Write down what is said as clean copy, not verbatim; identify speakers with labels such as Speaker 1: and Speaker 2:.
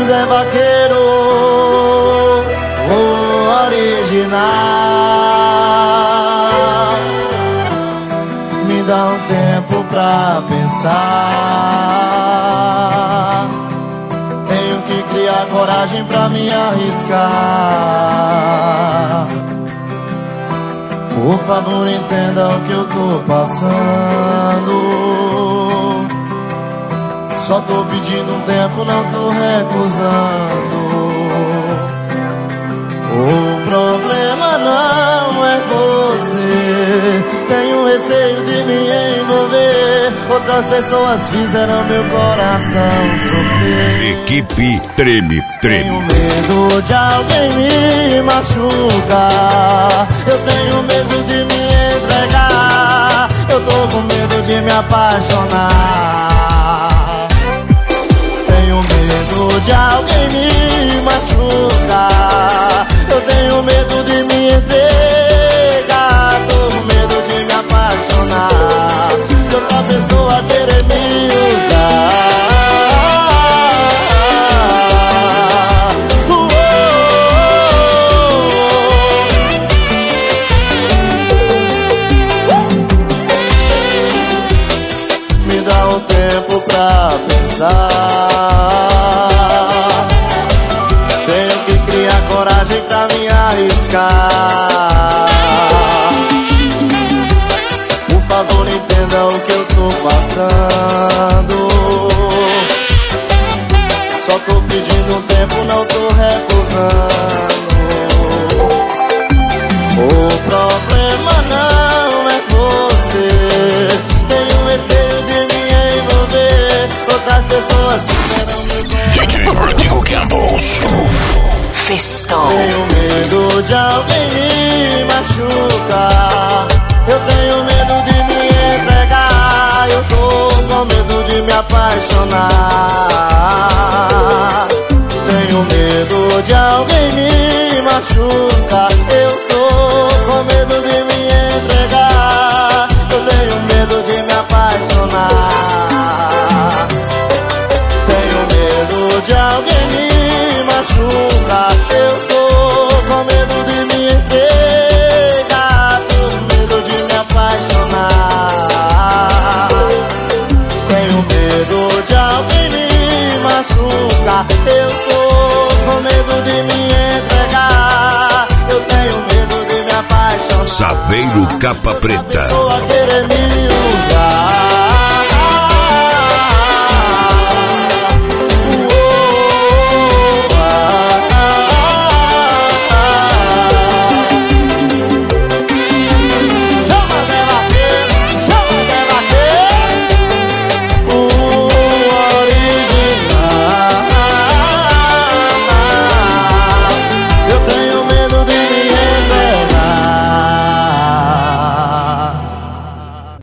Speaker 1: Zé Vaqueiro, o original. Me dá um tempo pra pensar. Tenho que criar coragem pra me arriscar. Por favor, entenda o que eu tô passando. Só tô pedindo um tempo, não tô recusando. O problema não é você. Tenho receio de me envolver. Outras pessoas fizeram meu coração sofrer.
Speaker 2: Equipe Treme Treme.
Speaker 1: Tenho medo de alguém me machucar. Eu tenho medo de me entregar. Eu tô com medo de me apaixonar. Tenho medo de alguém me machucar. Eu tenho medo de me entregar. Tô com medo de me apaixonar. De outra pessoa querer me usar. Me dá um tempo pra pensar. Tenho que criar coragem pra me arriscar. Por favor, entenda o que eu tô passando. Só tô pedindo um tempo, não tô recusando. O problema não é você. Tenho receio de me envolver. Outras pessoas fizeram meu coração.
Speaker 2: DJ Rodrigo Campos.
Speaker 3: Festou.
Speaker 1: Tenho medo de alguém me machucar. Eu tenho medo de me entregar. Eu tô com medo de me apaixonar. Tenho medo de alguém me machucar. Eu tô com medo de me entregar. Eu tenho medo de me apaixonar. Tenho medo de alguém me machucar. Eu tô com medo de me entregar. Tô com medo de me apaixonar. Tenho medo de alguém me machucar. Eu tô com medo de me entregar. Eu tenho medo de me apaixonar.
Speaker 2: Saveiro Capa Preta.
Speaker 1: Pessoa querer me usar.